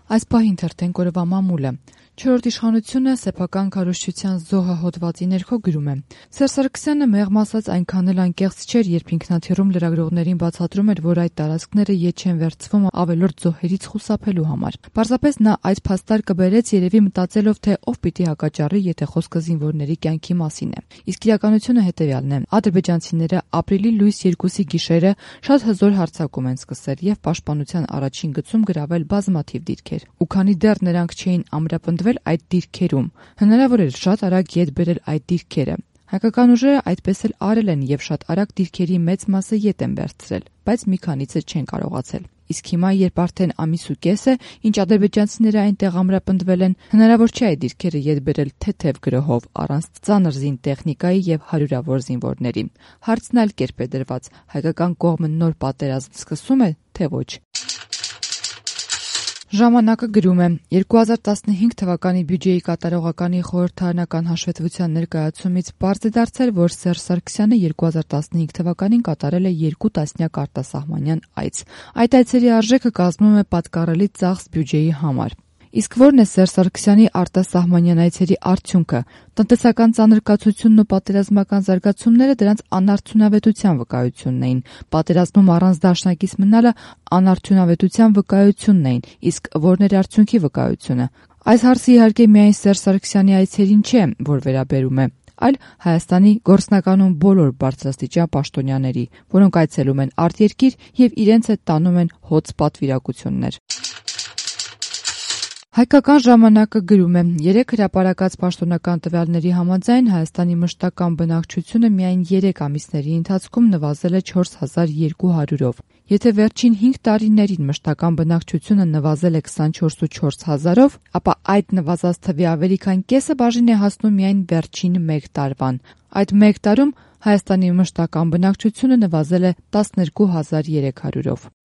Այս պահին թերթենք օրվա մամուլը։ Չորրորդ իշխանությունը սեփական քարոզչության զոհը հոդվածի ներքո գրում է. Սերժ Սարգսյանը մեղմ ասած այնքան էլ անկեղծ չէր, երբ ինքնաթիռում լրագրողներին բացատրում էր, որ այդ տարածքները ետ չեն վերցվում ավելորդ զոհերից խուսափելու համար։ Պարզապես նա այդ փաստար կբերեց երևի մտածելով, թե ով պիտի հակաճառի, եթե խոսքը զինվորների կյանքի մասին է։ Իսկ իրականությունը հետևյալն է. ադրբեջանցիները ապրիլի լույս 2-ի գիշերը շատ հզոր հարձակում են սկսել եւ պաշտպանության առաջին գծում գրավել բազմաթիվ դիրքեր։ Ու քանի դեռ նրանք չէին ամրապնդվել այդ դիրքերում, հնարավոր էր շատ արագ ետ բերել այդ դիրքերը։ Հայկական ուժերը այդպես էլ արել են եւ շատ արագ դիրքերի մեծ մասը ետ են վերցրել, բայց մի քանիցը չեն կարողացել։ Իսկ հիմա, երբ արդեն ամիս ու կես է, ինչ ադրբեջանցիները այնտեղ ամրապնդվել են, հնարավոր չէ այդ դիրքերը ետ բերել թեթև գրոհով, առանց ծանր զինտեխնիկայի եւ հարյուրավոր զինվորների։ Հարցն այլ կերպ է դրված. հայկական կողմը նոր պատերազմ սկսում է, թե ոչ։ Ժամանակը գրում է. 2015 թվականի բյուջեի կատարողականի խորհրդարանական հաշվետվության ներկայացումից պարզ է դարձել, որ Սերժ Սարգսյանը 2015 թվականին կատարել է 2 տասնյակ արտասահմանյան այց։ Այդ այցերի արժեքը կազմում է պատկառելի ծախս բյուջեի համար։ Իսկ ո՞րն է Սերժ Սարգսյանի արտասահմանյան այցերի արդյունքը։ Տնտեսական ծանրկացությունն ու պատերազմական զարգացումները դրանց անարդյունավետության վկայությունն էին։ Պատերազմում առանց դաշնակից մնալը անարդյունավետության վկայությունն էին, իսկ ո՞րն էր արդյունքի վկայությունը։ Այս հարցը իհարկե միայն Սերժ Սարգսյանի այցերին չէ, որ վերաբերում է, այլ Հայաստանի գործնականում բոլոր բարձրաստիճան պաշտոնյաների, որոնք այցելում են արտերկիր եւ իրենց հետ տանում են հոծ պատվիրակություններ։ Հայկական ժամանակը գրում է. 3 հրապարակած պաշտոնական տվյալների համաձայն Հայաստանի մշտական բնակչությունը միայն 3 ամիսների ընթացքում նվազել է 4200-ով։ Եթե վերջին 5 տարիներին մշտական բնակչությունը նվազել է 24400-ով, ապա այդ նվազած թվի ավելի քան կեսը բաժին է հասնում միայն վերջին 1 տարվան։ Այդ 1 տարում Հայաստանի մշտական բնակչությունը նվազել է 12300-ով։